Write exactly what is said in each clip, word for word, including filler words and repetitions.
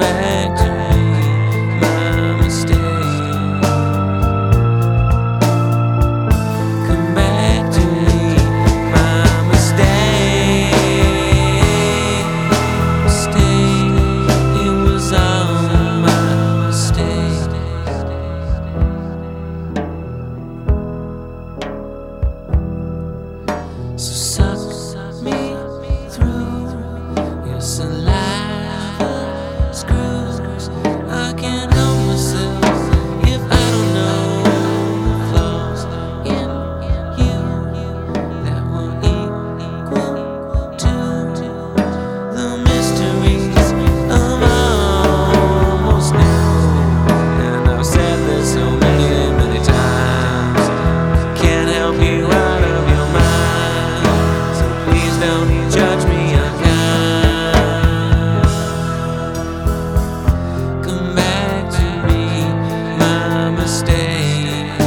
back to me, my mistake. Come back to me, my mistake. Mistake, it was all my mistake. So suck me through your saliva screws. I can't help myself if I don't know the flaws in you that will equal to the mysteries of almost new. And I've said this so many, many times. Can't help you out of your mind, so please don't judge me unkind. Come back to me, my mistake.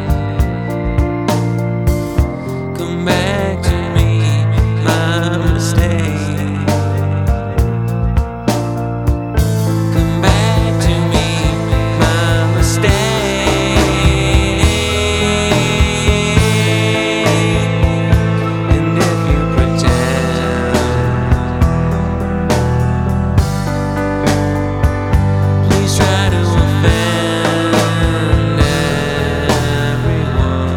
Come back to me, my mistake. Come back to me, my mistake. And if you pretend, please try to offend everyone.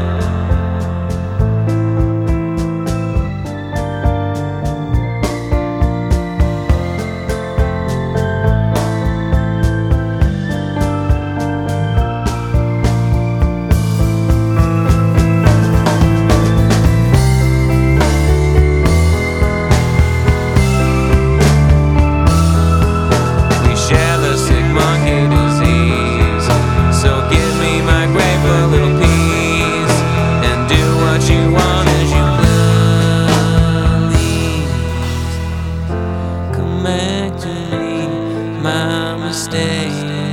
We share the sick monkey disease, so give me my grateful little piece and do what you want as you please. Come back to me, my mistake.